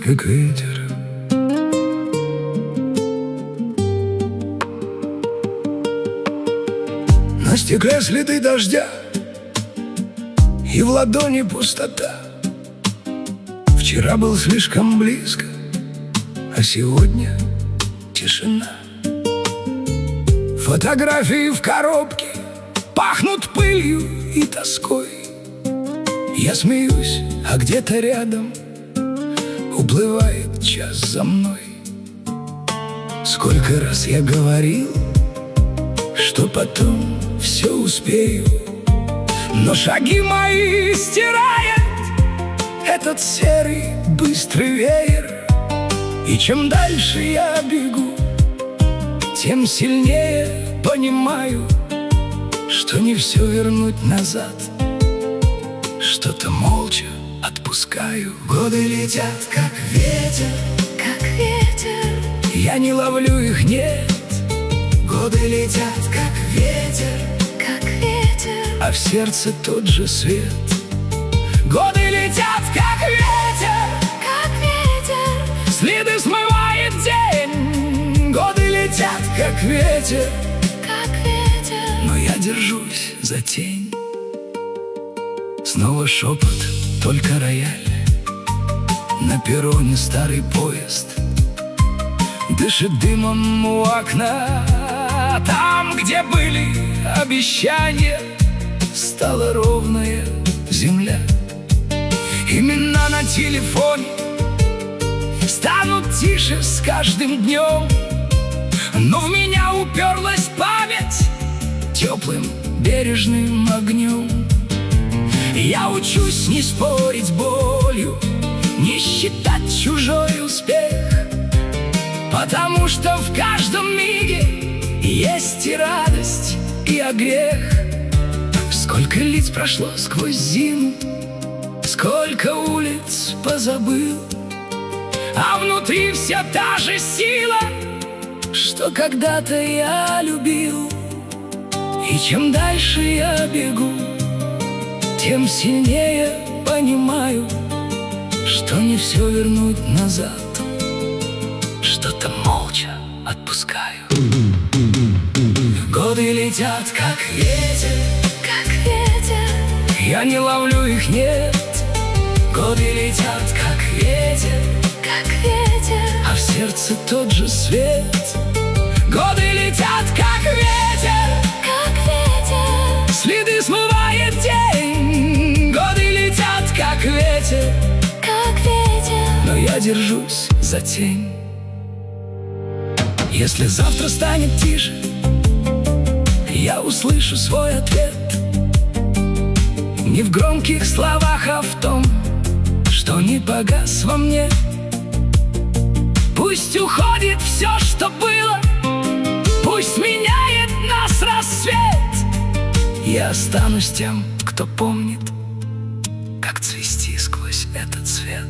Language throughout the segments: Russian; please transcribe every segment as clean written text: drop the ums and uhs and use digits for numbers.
как ветер. На стекле следы дождя, и в ладони пустота. Вчера был слишком близко, а сегодня тишина. Фотографии в коробке пахнут пылью и тоской. Я смеюсь, а где-то рядом уплывает час за мной. Сколько раз я говорил, что потом все успею, но шаги мои стирает этот серый быстрый веер. И чем дальше я бегу, тем сильнее понимаю, что не все вернуть назад. Что-то молча отпускаю. Годы летят, как ветер, как ветер. я не ловлю их, нет. Годы летят, как ветер, как ветер. а в сердце тот же свет. Годы летят, как ветер, как ветер. следы смывает день. Годы летят, как ветер, как ветер. но я держусь за тень. Снова шепот, только рояль. На перроне старый поезд дышит дымом у окна. Там, где были обещания, стала ровная земля. Имена на телефоне станут тише с каждым днем, но в меня уперлась память теплым бережным огнем. Я учусь не спорить с болью, не считать чужой успех, потому что в каждом миге есть и радость, и огрех. Сколько лиц прошло сквозь зиму, сколько улиц позабыл, а внутри вся та же сила, что когда-то я любил. И чем дальше я бегу, тем сильнее понимаю, что не все вернуть назад. Что-то молча отпускаю. Годы летят, как ветер, как ветер. я не ловлю их, нет. Годы летят, как ветер, как ветер. а в сердце тот же свет. Годы летят, как ветер, как ветер. следы смывает день. Годы летят, как ветер, как ветер. но я держусь за тень. Если завтра станет тише, я услышу свой ответ. Не в громких словах, а в том, что не погас во мне. Пусть уходит все, что было, пусть меняет нас рассвет. Я останусь тем, кто помнит, как цвести сквозь этот свет.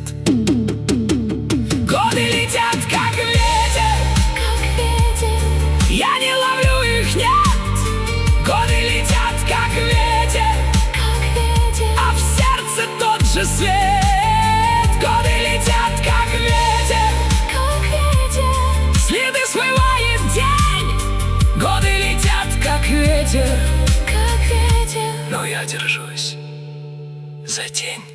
Годы летят, как ветер, как ветер. я не ловлю их, нет. Годы летят, как ветер, как ветер. а в сердце тот же свет. Годы летят, как ветер, как ветер. следы смывает день. Годы летят, как ветер, как ветер. но я держусь за тень.